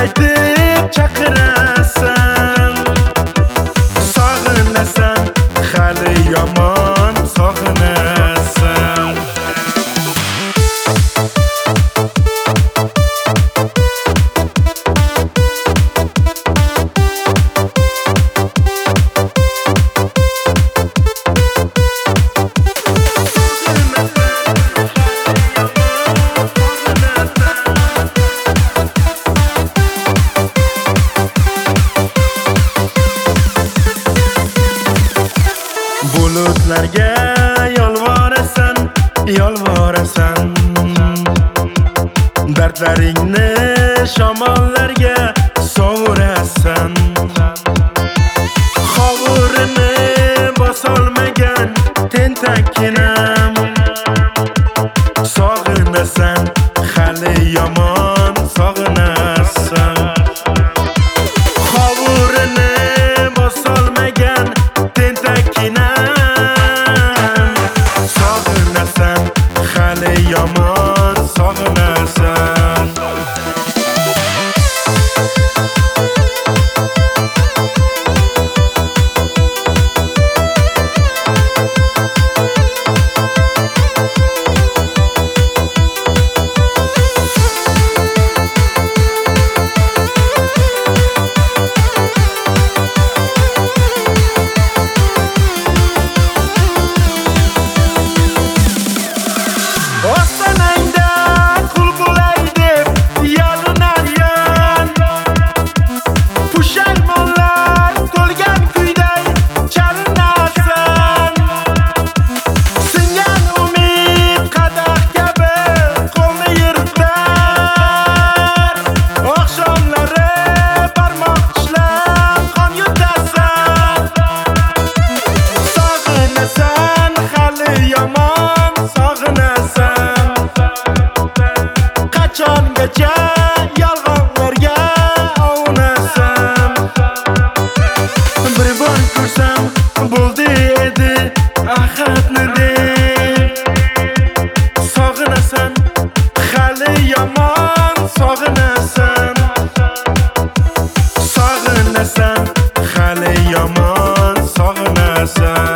aytib chaqirasan. Sog'inasan, hali yomon sog'inasan. Bulutlarga yolvorasan, yolvorasan. Dardlaringni shamollarga sovurasan. Qovurini bosolmagan tentakkinam. Sog'inasan, hali yomon sog'inasan. Qovurini bosolmagan tentakkinam. Sog'inasan, hali yomon sog'inasan. Ostanangda qul bo'lay deb yalinasan. Pushaymonlar to'lgan kuyday chalinasan. Singan umid qadah kabi qo'lni yirtar. Oqshomlari barmoq tishlab qon yutasan. Sog'inasan, hali yomon sog'inasan. Qachongacha yolg'onlarga ovunasan. Bir bor ko'rsam bo'ldi edi ahadni deb. Sog'inasan, hali yomon sog'inasan. Sog'inasan, hali yomon sog'inasan.